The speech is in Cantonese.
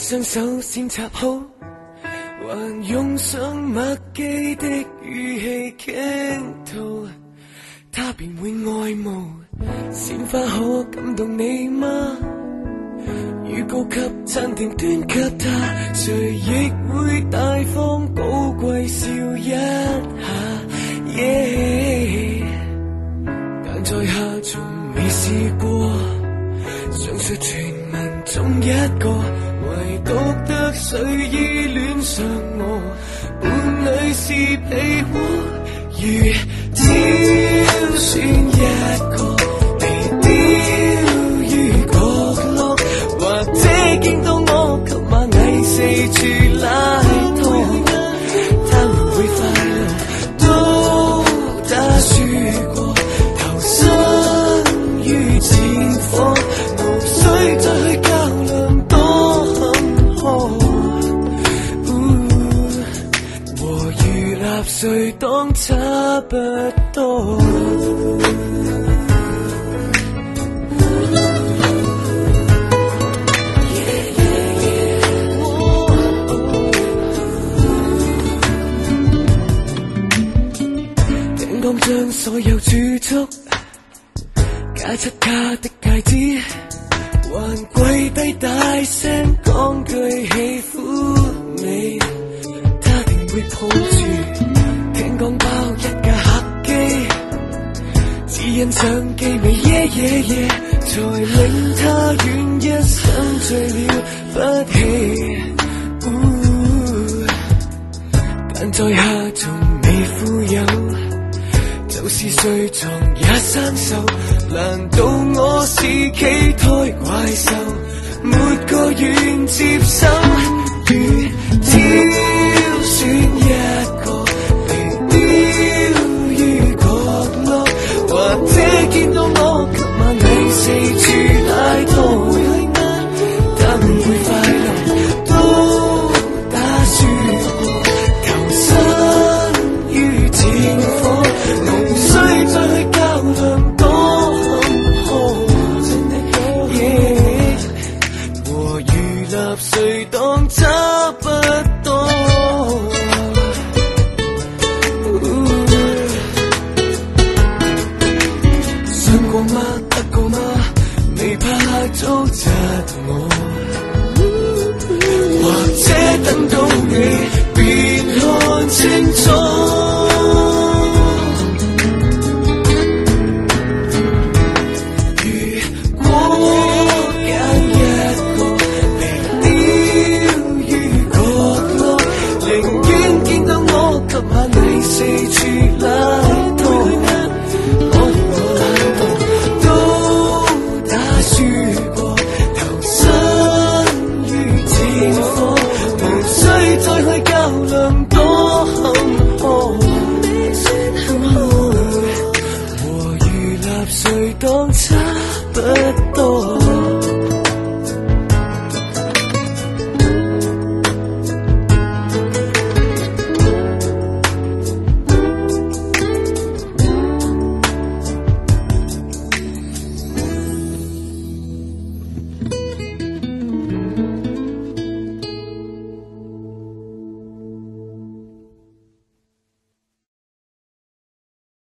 雙手先插好，還用上默記的語氣傾吐，他便會愛慕。鮮花可感動你嗎？如高級餐廳端給他，誰亦會大方高貴笑一下。但在下從未試過，上述傳聞中一個，唯獨得誰已戀上我。伴侶是被窩，如挑選一個被丟於角落，或者見到我給螞蟻四處拉拖，他們會快樂都打輸過，投身於戰火，無需再去較量多坎坷，和如納粹黨差不多。剛將所有儲蓄假出他的戒指，還跪低大聲講句喜歡你，他定會抱住。聽講包一架客機，只因相機尾才令他願一生醉了不起。但在下從未富有，就是睡床也生鏽，難道我是畸胎怪獸？沒個願接受，如挑選一個被丟於角落，或者見到我給螞蟻四處拉拖，他們會快樂都打輸過，投身於戰火，無需再去較量多坎坷，和如納粹黨差不多。想過嗎？得過嗎？未怕糟質我，或者等到你便看清楚。四處拉拖，